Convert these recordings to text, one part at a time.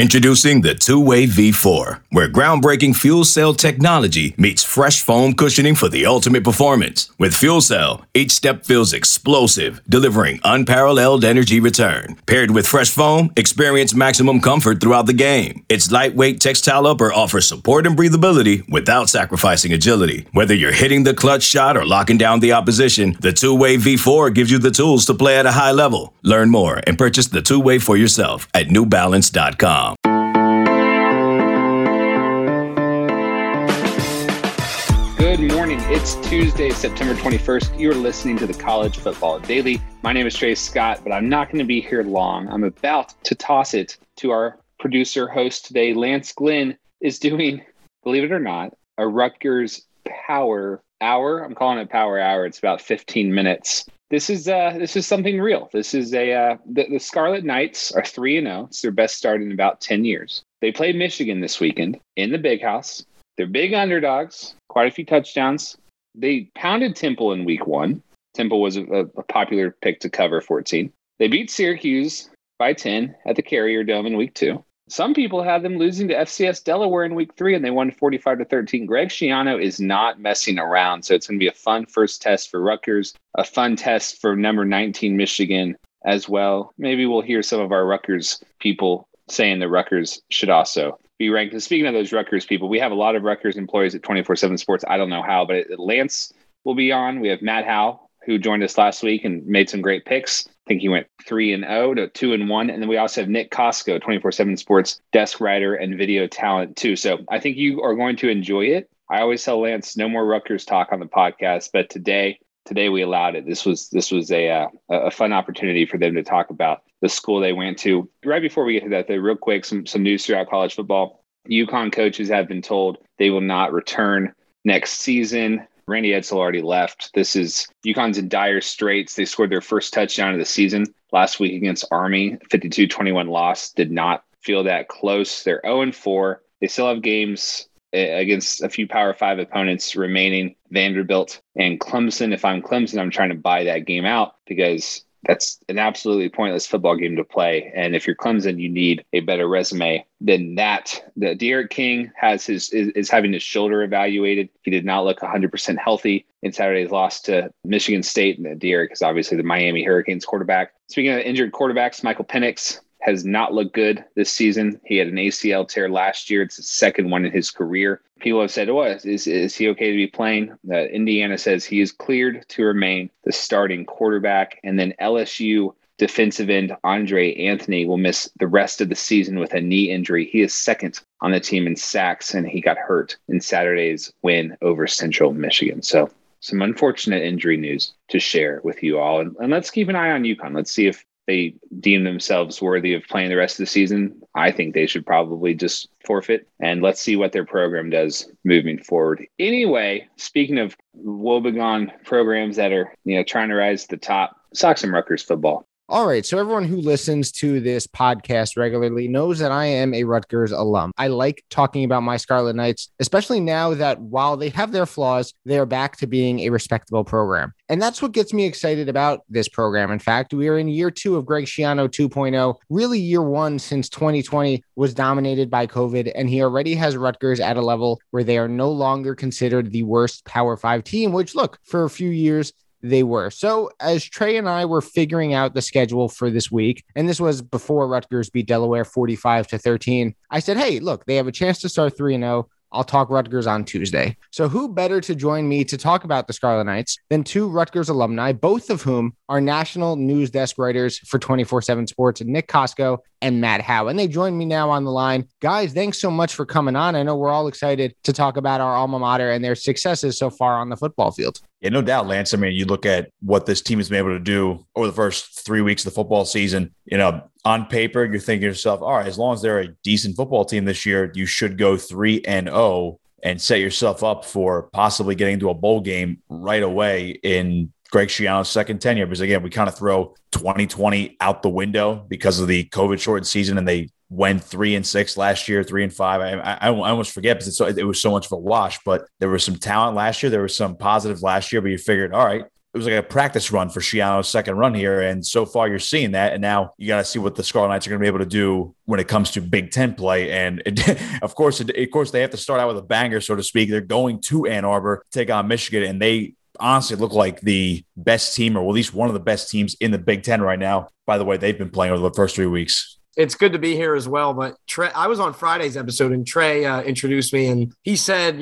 Introducing the Two-Way V4, where groundbreaking fuel cell technology meets fresh foam cushioning for the ultimate performance. With fuel cell, each step feels explosive, delivering unparalleled energy return. Paired with fresh foam, experience maximum comfort throughout the game. Its lightweight textile upper offers support and breathability without sacrificing agility. Whether you're hitting the clutch shot or locking down the opposition, the Two-Way V4 gives you the tools to play at a high level. Learn more and purchase the Two-Way for yourself at newbalance.com. Good morning. It's Tuesday, September 21st. You're listening to the College Football Daily. My name is Trey Scott, but I'm not going to be here long. I'm about to toss it to our producer host today. Lance Glenn is doing, believe it or not, a Rutgers Power Hour. I'm calling it Power Hour. It's about 15 minutes. This is something real. This is the Scarlet Knights are 3-0. It's their best start in about 10 years. They played Michigan this weekend in the Big House. They're big underdogs, quite a few touchdowns. They pounded Temple in week 1. Temple was a popular pick to cover 14. They beat Syracuse by 10 at the Carrier Dome in week 2. Some people had them losing to FCS Delaware in week 3, and they won 45-13. Greg Schiano is not messing around, so it's going to be a fun first test for Rutgers, a fun test for number 19 Michigan as well. Maybe we'll hear some of our Rutgers people saying that Rutgers should also be ranked. And speaking of those Rutgers people, we have a lot of Rutgers employees at 24/7 Sports. I don't know how, but Lance will be on. We have Matt Howe, who joined us last week and made some great picks. I think he went 3-0 to 2-1. And then we also have Nick Costco, 24/7 Sports desk writer and video talent too. So I think you are going to enjoy it. I always tell Lance, no more Rutgers talk on the podcast, but today we allowed it. This was a fun opportunity for them to talk about the school they went to. Right before we get to that, though, real quick, some news throughout college football. UConn coaches have been told they will not return next season. Randy Edsall already left. UConn's in dire straits. They scored their first touchdown of the season last week against Army. 52-21 loss. Did not feel that close. They're 0-4. They still have games against a few Power 5 opponents remaining, Vanderbilt and Clemson. If I'm Clemson, I'm trying to buy that game out because that's an absolutely pointless football game to play. And if you're Clemson, you need a better resume than that. The D'Eriq King is having his shoulder evaluated. He did not look 100% healthy in Saturday's loss to Michigan State. And D'Eriq is obviously the Miami Hurricanes quarterback. Speaking of injured quarterbacks, Michael Penix has not looked good this season. He had an ACL tear last year. It's the second one in his career. People have said, is he okay to be playing? Indiana says he is cleared to remain the starting quarterback. And then LSU defensive end Andre Anthony will miss the rest of the season with a knee injury. He is second on the team in sacks, and he got hurt in Saturday's win over Central Michigan. So some unfortunate injury news to share with you all. And let's keep an eye on UConn. Let's see if they deem themselves worthy of playing the rest of the season. I think they should probably just forfeit, and let's see what their program does moving forward. Anyway, speaking of woebegone programs that are trying to rise to the top, Sox and Rutgers football. All right, so everyone who listens to this podcast regularly knows that I am a Rutgers alum. I like talking about my Scarlet Knights, especially now that while they have their flaws, they are back to being a respectable program. And that's what gets me excited about this program. In fact, we are in year 2 of Greg Schiano 2.0, really year 1 since 2020 was dominated by COVID, and he already has Rutgers at a level where they are no longer considered the worst Power 5 team, which, look, for a few years, they were. So as Trey and I were figuring out the schedule for this week, and this was before Rutgers beat Delaware 45-13, I said, hey, look, they have a chance to start 3-0. I'll talk Rutgers on Tuesday. So who better to join me to talk about the Scarlet Knights than 2 Rutgers alumni, both of whom are national news desk writers for 24/7 Sports, Nick Costco and Matt Howe. And they join me now on the line. Guys, thanks so much for coming on. I know we're all excited to talk about our alma mater and their successes so far on the football field. Yeah, no doubt, Lance. I mean, you look at what this team has been able to do over the first 3 weeks of the football season, on paper, you're thinking to yourself, all right, as long as they're a decent football team this year, you should go 3-0 and set yourself up for possibly getting into a bowl game right away in Greg Schiano's second tenure. Because again, we kind of throw 2020 out the window because of the COVID shortened season, and they went 3-6 last year, 3-5. I almost forget because it was so much of a wash, but there was some talent last year. There was some positives last year, but you figured, all right, was like a practice run for Schiano's second run here. And so far you're seeing that. And now you got to see what the Scarlet Knights are going to be able to do when it comes to Big Ten play. And of course, they have to start out with a banger, so to speak. They're going to Ann Arbor, take on Michigan, and they honestly look like the best team, or at least one of the best teams in the Big Ten right now. By the way, they've been playing over the first 3 weeks. It's good to be here as well. But Trey, I was on Friday's episode, and Trey introduced me, and he said,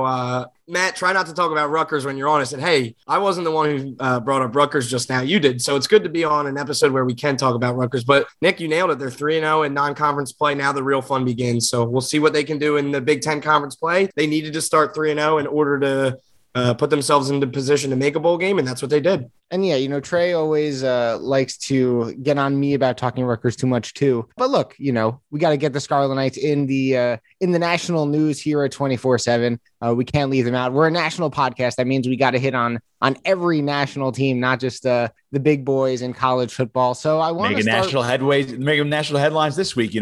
Matt, try not to talk about Rutgers when you're on. I said, hey, I wasn't the one who brought up Rutgers just now. You did. So it's good to be on an episode where we can talk about Rutgers. But Nick, you nailed it. They're 3-0 in non-conference play. Now the real fun begins. So we'll see what they can do in the Big Ten conference play. They needed to start 3-0 in order to put themselves into position to make a bowl game, and that's what they did. And yeah, Trey always likes to get on me about talking Rutgers too much too. But look, we got to get the Scarlet Knights in the national news here at 24/7. We can't leave them out. We're a national podcast. That means we got to hit on every national team, not just the big boys in college football. So I want to making national headlines this week.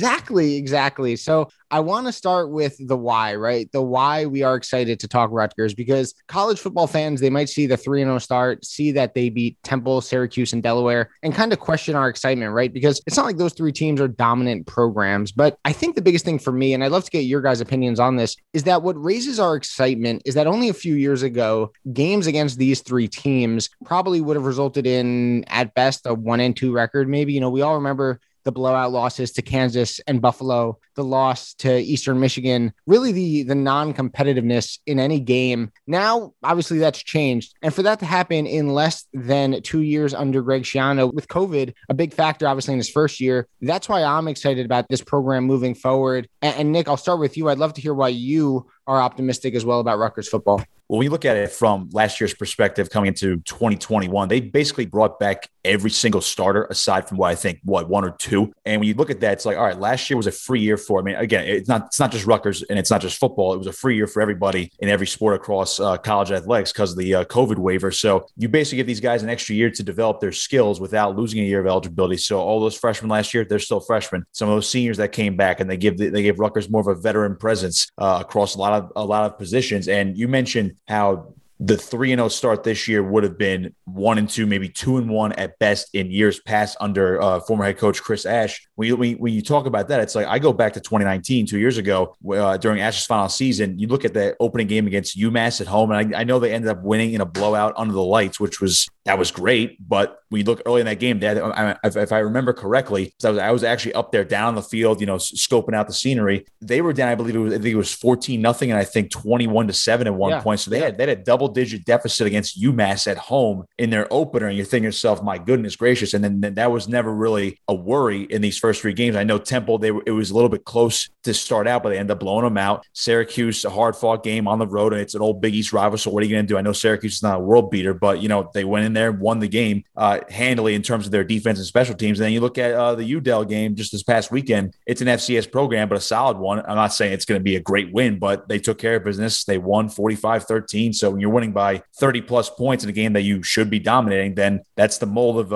Exactly. So I want to start with the why, right? The why we are excited to talk Rutgers, because college football fans, they might see the 3-0 start, see that they beat Temple, Syracuse, and Delaware, and kind of question our excitement, right? Because it's not like those three teams are dominant programs. But I think the biggest thing for me, and I'd love to get your guys' opinions on this, is that what raises our excitement is that only a few years ago, games against these three teams probably would have resulted in, at best, a 1-2 record. Maybe, we all remember the blowout losses to Kansas and Buffalo, the loss to Eastern Michigan, really the non-competitiveness in any game. Now, obviously, that's changed. And for that to happen in less than 2 years under Greg Schiano, with COVID, a big factor, obviously, in his first year, that's why I'm excited about this program moving forward. And Nick, I'll start with you. I'd love to hear why you are optimistic as well about Rutgers football. Well, when you look at it from last year's perspective coming into 2021, they basically brought back every single starter aside from one or two. And when you look at that, it's like, all right, last year was a free year again, it's not just Rutgers and it's not just football. It was a free year for everybody in every sport across college athletics because of the COVID waiver. So you basically give these guys an extra year to develop their skills without losing a year of eligibility. So all those freshmen last year, they're still freshmen. Some of those seniors that came back, and they give Rutgers more of a veteran presence across a lot of positions. And you mentioned how the 3-0 start this year would have been 1-2, maybe 2-1 at best in years past under former head coach Chris Ash. When you talk about that, it's like I go back to 2019, 2 years ago, during Ash's final season. You look at the opening game against UMass at home, and I know they ended up winning in a blowout under the lights, which was great. But when you look early in that game, if I remember correctly, I was actually up there down the field, scoping out the scenery. They were down, I think it was 14-0, and I think 21-7 at one point. So they had a double-digit deficit against UMass at home in their opener, and you're thinking to yourself, my goodness gracious. And then that was never really a worry in these first three games. I know Temple, it was a little bit close to start out, but they ended up blowing them out. Syracuse, a hard-fought game on the road, and it's an old Big East rival. So what are you going to do? I know Syracuse is not a world beater, but they went in there, won the game handily in terms of their defense and special teams. And then you look at the UDEL game just this past weekend. It's an FCS program, but a solid one. I'm not saying it's going to be a great win, but they took care of business. They won 45-13. So when you're winning by 30-plus points in a game that you should be dominating, then that's the mold of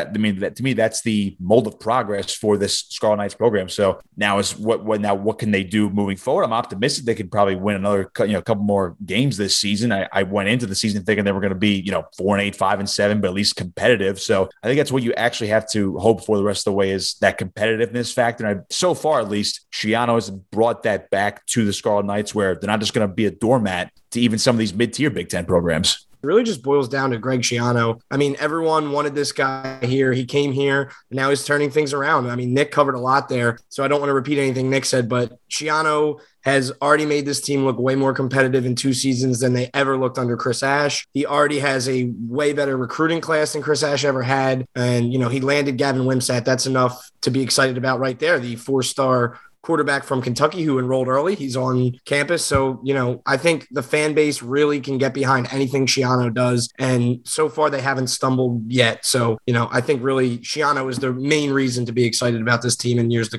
to me, that's the mold of progress for this Scarlet Knights program. So now what can they do moving forward? I'm optimistic they could probably win another couple more games this season. I went into the season thinking they were going to be 4-8, 5-7, but at least competitive. So I think that's what you actually have to hope for the rest of the way, is that competitiveness factor. And so far, at least, Schiano has brought that back to the Scarlet Knights, where they're not just going to be a doormat to even some of these mid-tier Big Ten programs. It really just boils down to Greg Schiano. I mean, everyone wanted this guy here. He came here, and now he's turning things around. I mean, Nick covered a lot there, so I don't want to repeat anything Nick said, but Schiano has already made this team look way more competitive in 2 seasons than they ever looked under Chris Ash. He already has a way better recruiting class than Chris Ash ever had. And, he landed Gavin Wimsatt. That's enough to be excited about right there. The 4-star quarterback from Kentucky who enrolled early. He's on campus. So, I think the fan base really can get behind anything Schiano does. And so far they haven't stumbled yet. So, I think really Schiano is the main reason to be excited about this team in years to come.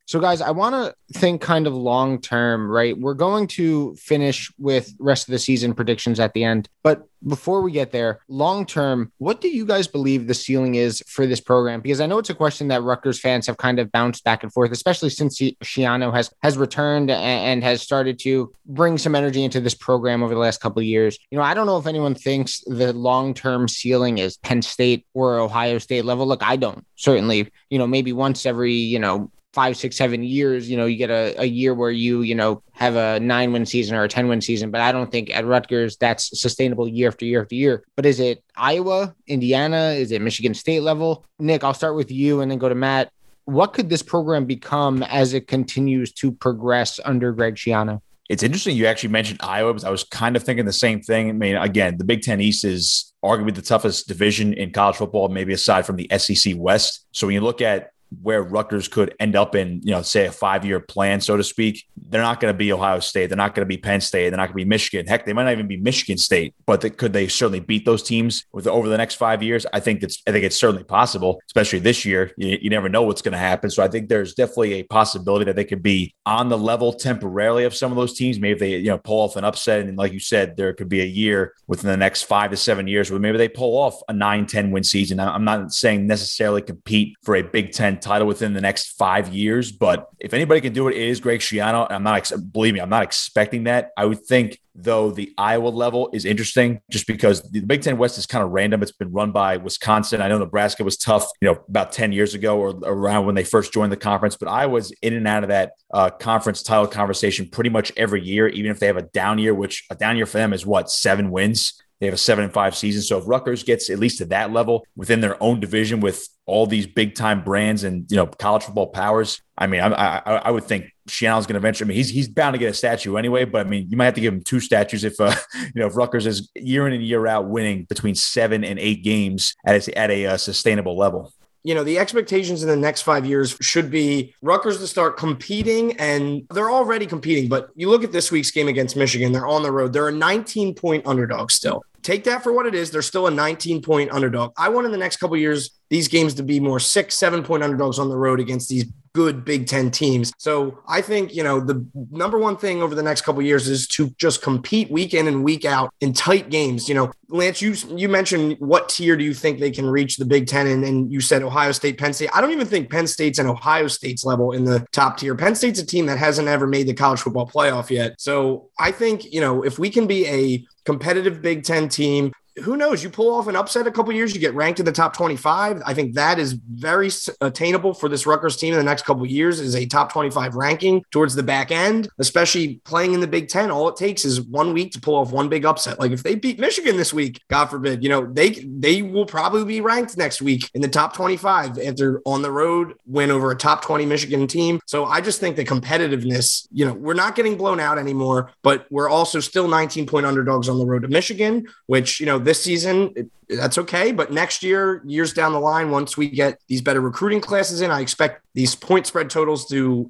So, guys, I want to think kind of long term, right? We're going to finish with rest of the season predictions at the end. But before we get there, long term, what do you guys believe the ceiling is for this program? Because I know it's a question that Rutgers fans have kind of bounced back and forth, especially since Schiano has returned and has started to bring some energy into this program over the last couple of years. I don't know if anyone thinks the long-term ceiling is Penn State or Ohio State level. Look, I don't. Certainly, maybe once every, 5, 6, 7 years, you get a year where you have a 9-win season or a 10-win season. But I don't think at Rutgers that's sustainable year after year after year. But is it Iowa, Indiana? Is it Michigan State level? Nick, I'll start with you and then go to Matt. What could this program become as it continues to progress under Greg Schiano? It's interesting you actually mentioned Iowa, because I was kind of thinking the same thing. I mean, again, the Big Ten East is arguably the toughest division in college football, maybe aside from the SEC West. So when you look at where Rutgers could end up in, say a 5-year plan, so to speak, they're not going to be Ohio State. They're not going to be Penn State. They're not going to be Michigan. Heck, they might not even be Michigan State, but could they certainly beat those teams over the next 5 years? I think it's certainly possible, especially this year. You never know what's going to happen. So I think there's definitely a possibility that they could be on the level temporarily of some of those teams. Maybe if they, pull off an upset. And like you said, there could be a year within the next 5 to 7 years where maybe they pull off a 9-10 win season. I'm not saying necessarily compete for a Big Ten title within the next 5 years, but if anybody can do it, it is Greg Schiano. I'm not expecting that. I would think, though, the Iowa level is interesting just because the Big Ten West is kind of random. It's been run by Wisconsin. I know Nebraska was tough, about 10 years ago or around when they first joined the conference, but Iowa's in and out of that conference title conversation pretty much every year, even if they have a down year, which a down year for them is 7 wins. They have a 7-5 season. So if Rutgers gets at least to that level within their own division with all these big time brands and, college football powers, I mean, I would think Schiano's going to eventually, he's bound to get a statue anyway, but you might have to give him 2 statues if Rutgers is year in and year out winning between 7 and 8 games at a sustainable level. The expectations in the next 5 years should be Rutgers to start competing, and they're already competing. But you look at this week's game against Michigan, they're on the road. They're a 19-point underdog still. Take that for what it is. They're still a 19-point underdog. I want in the next couple of years these games to be more 6-7 point underdogs on the road against these good Big Ten teams. So I think, the number one thing over the next couple of years is to just compete week in and week out in tight games. Lance, you mentioned what tier do you think they can reach the Big Ten? And you said Ohio State, Penn State. I don't even think Penn State's and Ohio State's level in the top tier. Penn State's a team that hasn't ever made the college football playoff yet. So I think, if we can be a competitive Big Ten team, who knows? You pull off an upset a couple of years, you get ranked in the top 25. I think that is very attainable for this Rutgers team in the next couple of years, is a top 25 ranking towards the back end, especially playing in the Big Ten. All it takes is 1 week to pull off one big upset. Like if they beat Michigan this week, God forbid, they will probably be ranked next week in the top 25 after on the road win over a top 20 Michigan team. So I just think the competitiveness, we're not getting blown out anymore, but we're also still 19-point underdogs on the road to Michigan, which, this season, that's okay. But next year, years down the line, once we get these better recruiting classes in, I expect these point spread totals to,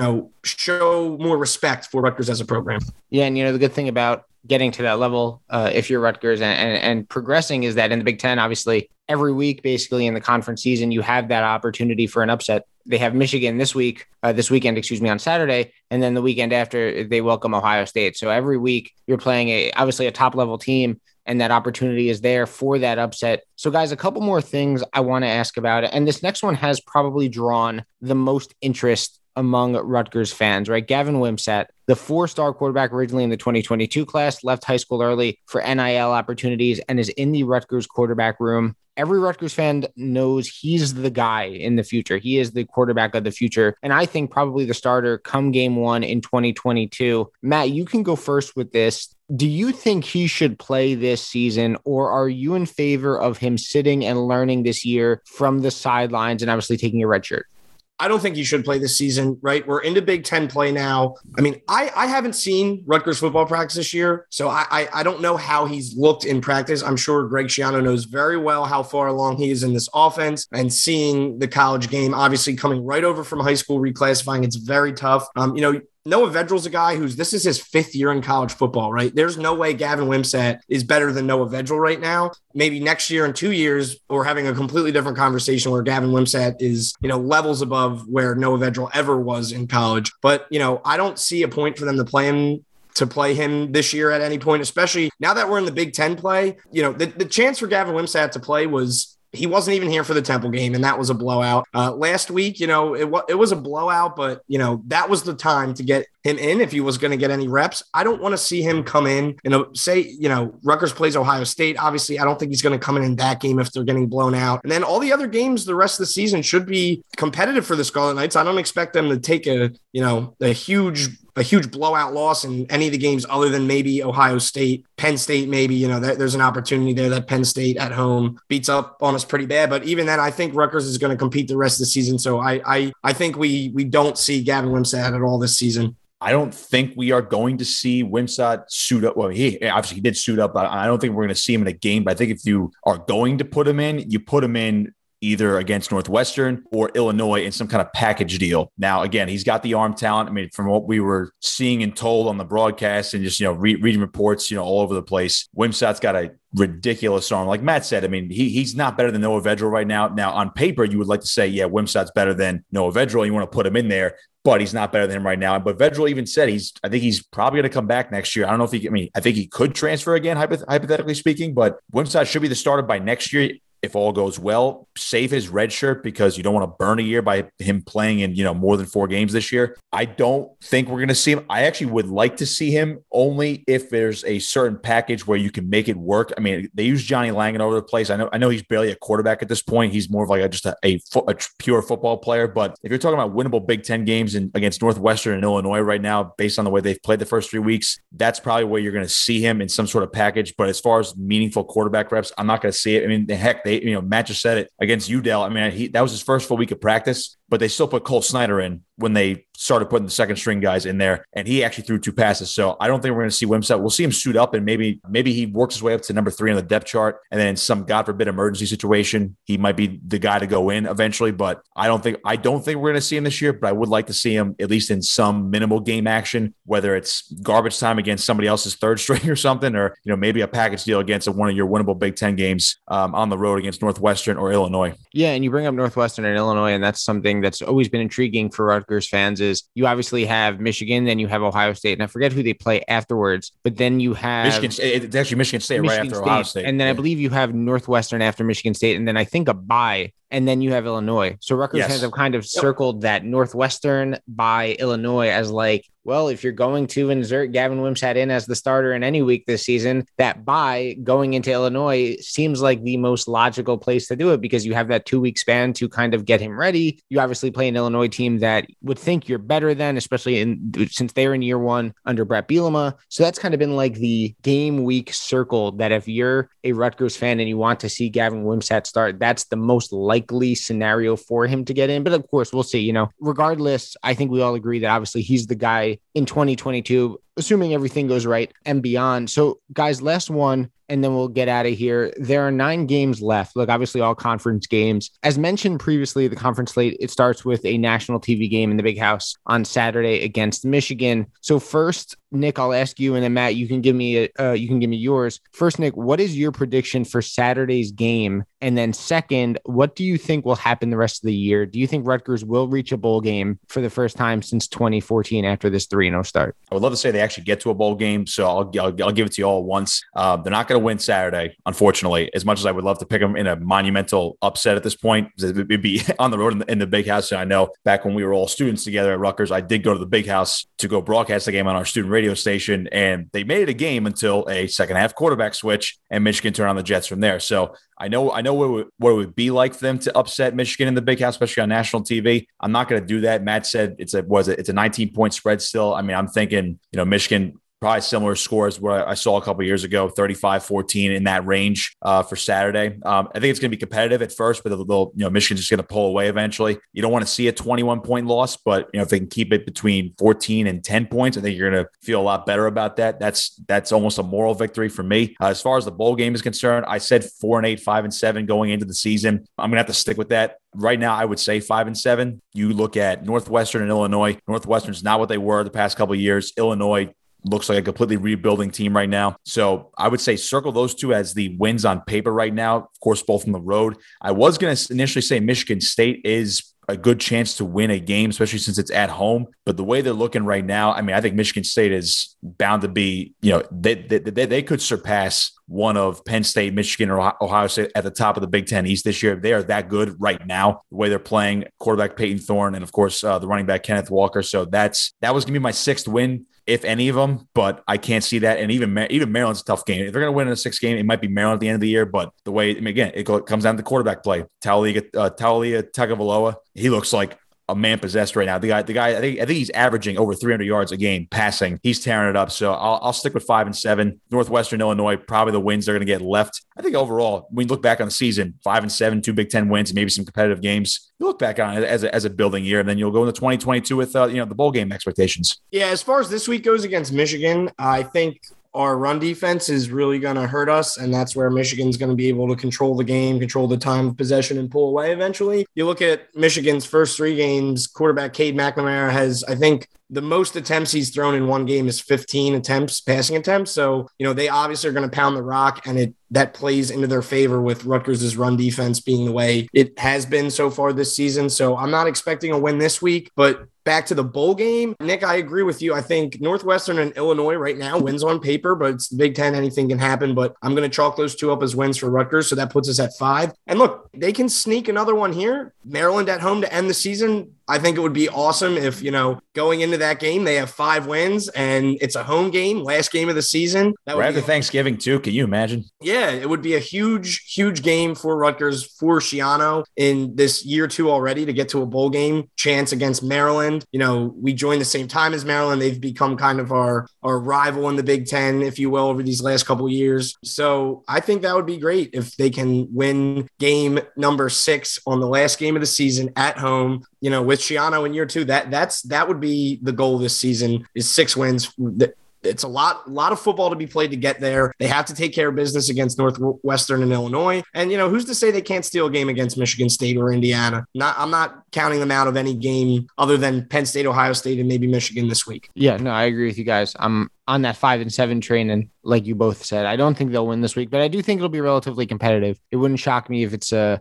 show more respect for Rutgers as a program. Yeah. And, the good thing about getting to that level, if you're Rutgers and progressing, is that in the Big Ten, obviously, every week, basically in the conference season, you have that opportunity for an upset. They have Michigan this weekend, on Saturday. And then the weekend after, they welcome Ohio State. So every week you're playing obviously a top level team, and that opportunity is there for that upset. So guys, a couple more things I want to ask about it. And this next one has probably drawn the most interest among Rutgers fans, right? Gavin Wimsatt, the 4-star quarterback originally in the 2022 class, left high school early for NIL opportunities and is in the Rutgers quarterback room. Every Rutgers fan knows he's the guy in the future. He is the quarterback of the future. And I think probably the starter come game 1 in 2022. Matt, you can go first with this. Do you think he should play this season, or are you in favor of him sitting and learning this year from the sidelines and obviously taking a red shirt? I don't think he should play this season, right? We're into Big Ten play now. I haven't seen Rutgers football practice this year, so I don't know how he's looked in practice. I'm sure Greg Schiano knows very well how far along he is in this offense, and seeing the college game, obviously coming right over from high school reclassifying, it's very tough. Noah Vedril's a guy this is his 5th year in college football, right? There's no way Gavin Wimsatt is better than Noah Vedril right now. Maybe next year in 2 years, we're having a completely different conversation where Gavin Wimsatt is, levels above where Noah Vedril ever was in college. But, I don't see a point for them to play him this year at any point, especially now that we're in the Big Ten play. The chance for Gavin Wimsatt to play he wasn't even here for the Temple game, and that was a blowout. Last week, it was a blowout, but, that was the time to get him in if he was going to get any reps. I don't want to see him come in and say, Rutgers plays Ohio State. Obviously, I don't think he's going to come in that game if they're getting blown out. And then all the other games the rest of the season should be competitive for the Scarlet Knights. I don't expect them to take a huge blowout loss in any of the games other than maybe Ohio State, Penn State, maybe, there's an opportunity there that Penn State at home beats up on us pretty bad. But even then, I think Rutgers is going to compete the rest of the season. So I think we don't see Gavin Wimsatt at all this season. I don't think we are going to see Wimsatt suit up. Well, he did suit up, but I don't think we're going to see him in a game. But I think if you are going to put him in, you put him in either against Northwestern or Illinois in some kind of package deal. Now, again, he's got the arm talent. I mean, from what we were seeing and told on the broadcast and just, reading reports, all over the place, Wimsatt's got a ridiculous arm. Like Matt said, I mean, he's not better than Noah Vedril right now. Now, on paper, you would like to say, yeah, Wimsatt's better than Noah Vedril. You want to put him in there, but he's not better than him right now. But Vedril even said I think he's probably going to come back next year. I don't know if I think he could transfer again, hypothetically speaking, but Wimsatt should be the starter by next year. If all goes well, save his red shirt because you don't want to burn a year by him playing in, more than 4 games this year. I don't think we're going to see him. I actually would like to see him only if there's a certain package where you can make it work. I mean, they use Johnny Langan over the place. I know he's barely a quarterback at this point. He's more of like just a pure football player. But if you're talking about winnable Big Ten games against Northwestern and Illinois right now, based on the way they've played the first 3 weeks, that's probably where you're going to see him in some sort of package. But as far as meaningful quarterback reps, I'm not going to see it. I mean, heck, Matt just said it against UDEL. I mean, that was his first full week of practice, but they still put Cole Snyder in when they started putting the second string guys in there, and he actually threw 2 passes. So I don't think we're going to see Wimsatt. We'll see him suit up, and maybe he works his way up to number 3 on the depth chart, and then in some God forbid emergency situation, he might be the guy to go in eventually. But I don't think we're going to see him this year. But I would like to see him at least in some minimal game action, whether it's garbage time against somebody else's third string or something, or maybe a package deal against one of your winnable Big Ten games on the road against Northwestern or Illinois. Yeah, and you bring up Northwestern and Illinois, and that's something that's always been intriguing for Rutgers fans. Is you obviously have Michigan, then you have Ohio State, and I forget who they play afterwards, but then you have it's actually Michigan State right after Ohio State. And then I believe you have Northwestern after Michigan State, and then I think a bye, and then you have Illinois. So Rutgers fans have kind of circled that Northwestern by Illinois as like, well, if you're going to insert Gavin Wimsatt in as the starter in any week this season, that bye going into Illinois seems like the most logical place to do it because you have that 2-week span to kind of get him ready. You obviously play an Illinois team that would think you're better than, especially since they're in year 1 under Brett Bielema. So that's kind of been like the game week circle that if you're a Rutgers fan and you want to see Gavin Wimsatt start, that's the most likely scenario for him to get in. But of course, we'll see. Regardless, I think we all agree that obviously he's the guy in 2022, assuming everything goes right and beyond. So guys, last one, and then we'll get out of here. There are 9 games left. Look, obviously all conference games. As mentioned previously, the conference slate, it starts with a national TV game in the Big House on Saturday against Michigan. So first, Nick, I'll ask you, and then Matt, you can give me yours. First, Nick, what is your prediction for Saturday's game? And then second, what do you think will happen the rest of the year? Do you think Rutgers will reach a bowl game for the first time since 2014 after this 3-0 start? I would love to say they actually get to a bowl game, so I'll give it to you all at once. They're not going to win Saturday, unfortunately, as much as I would love to pick them in a monumental upset at this point. It'd be on the road in the Big House. And I know back when we were all students together at Rutgers, I did go to the Big House to go broadcast the game on our student radio station, and they made it a game until a second half quarterback switch, and Michigan turned on the Jets from there. So I know what it would be like for them to upset Michigan in the Big House, especially on national TV. I'm not going to do that. Matt said it's a 19-point spread still. I mean, I'm thinking, Michigan probably similar scores where I saw a couple of years ago, 35-14 in that range for Saturday. I think it's going to be competitive at first, but Michigan's just going to pull away eventually. You don't want to see a 21-point loss, but if they can keep it between 14 and 10 points, I think you're going to feel a lot better about that. That's almost a moral victory for me. As far as the bowl game is concerned, I said 4-8, 5-7 going into the season. I'm going to have to stick with that. Right now, I would say 5-7. You look at Northwestern and Illinois. Northwestern's not what they were the past couple of years. Illinois looks like a completely rebuilding team right now. So I would say circle those two as the wins on paper right now. Of course, both on the road. I was going to initially say Michigan State is a good chance to win a game, especially since it's at home. But the way they're looking right now, I mean, I think Michigan State is bound to be, they could surpass one of Penn State, Michigan, or Ohio State at the top of the Big Ten East this year. They are that good right now, the way they're playing. Quarterback Peyton Thorne and, of course, the running back Kenneth Walker. So that was going to be my sixth win, if any of them, but I can't see that. And even Maryland's a tough game. If they're going to win in a sixth game, it might be Maryland at the end of the year. But the way, again, it comes down to quarterback play. Taulia Tagovailoa, he looks like a man possessed right now. The guy, I think he's averaging over 300 yards a game passing. He's tearing it up. So I'll stick with 5-7. Northwestern Illinois, probably the wins they're going to get left. I think overall, when you look back on the season, 5-7, 2 Big Ten wins, and maybe some competitive games, you look back on it as a building year, and then you'll go into 2022 with the bowl game expectations. Yeah, as far as this week goes against Michigan, I think our run defense is really going to hurt us, and that's where Michigan's going to be able to control the game, control the time of possession, and pull away eventually. You look at Michigan's first 3 games, quarterback Cade McNamara has, I think, the most attempts he's thrown in one game is 15 passing attempts. So, they obviously are going to pound the rock, and that plays into their favor with Rutgers' run defense being the way it has been so far this season. So I'm not expecting a win this week, but back to the bowl game, Nick, I agree with you. I think Northwestern and Illinois right now wins on paper, but it's the Big Ten. Anything can happen, but I'm going to chalk those 2 up as wins for Rutgers. So that puts us at 5. And look, they can sneak another one here. Maryland at home to end the season. I think it would be awesome if, going into that game, they have 5 wins and it's a home game, last game of the season. That would right after Thanksgiving too. Can you imagine? Yeah, it would be a huge, huge game for Rutgers, for Schiano in this year 2 already to get to a bowl game chance against Maryland. We joined the same time as Maryland. They've become kind of our rival in the Big Ten, if you will, over these last couple of years. So I think that would be great if they can win game number 6 on the last game of the season at home. With Schiano in year 2, that would be the goal this season is 6 wins. It's a lot of football to be played to get there. They have to take care of business against Northwestern and Illinois. And, who's to say they can't steal a game against Michigan State or Indiana? I'm not counting them out of any game other than Penn State, Ohio State, and maybe Michigan this week. Yeah, no, I agree with you guys. I'm on that 5-7 train. And like you both said, I don't think they'll win this week, but I do think it'll be relatively competitive. It wouldn't shock me if it's a,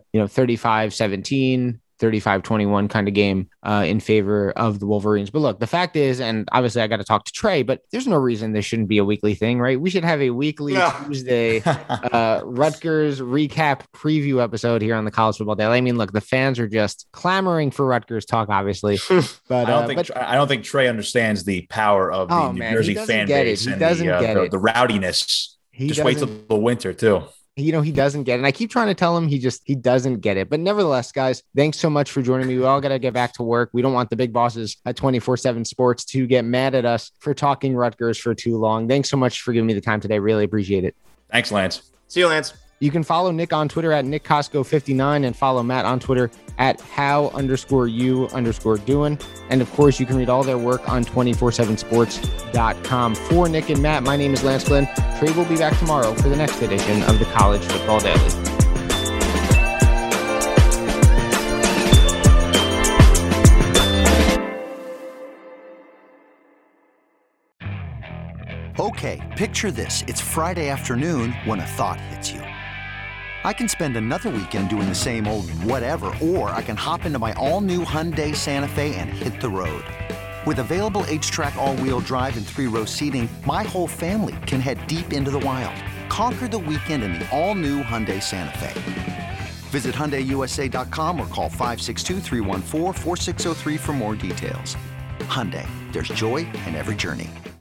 35-17, 35-21 kind of game in favor of the Wolverines. But look, the fact is, and obviously I got to talk to Trey, but there's no reason this shouldn't be a weekly thing, right? We should have a weekly Tuesday Rutgers recap preview episode here on the College Football Daily. I mean, look, the fans are just clamoring for Rutgers talk, obviously. But I don't think Trey understands the power of the New Jersey fan base and the rowdiness. Just wait till the winter too. He doesn't get it. And I keep trying to tell him he doesn't get it. But nevertheless, guys, thanks so much for joining me. We all got to get back to work. We don't want the big bosses at 24/7 Sports to get mad at us for talking Rutgers for too long. Thanks so much for giving me the time today. Really appreciate it. Thanks, Lance. See you, Lance. You can follow Nick on Twitter at NickCosco59 and follow Matt on Twitter at how_you_doing. And of course, you can read all their work on 247sports.com. For Nick and Matt, my name is Lance Glenn. Trey will be back tomorrow for the next edition of the College Football Daily. Okay, picture this. It's Friday afternoon when a thought hits you. I can spend another weekend doing the same old whatever, or I can hop into my all-new Hyundai Santa Fe and hit the road. With available H-Track all-wheel drive and 3-row seating, my whole family can head deep into the wild. Conquer the weekend in the all-new Hyundai Santa Fe. Visit HyundaiUSA.com or call 562-314-4603 for more details. Hyundai, there's joy in every journey.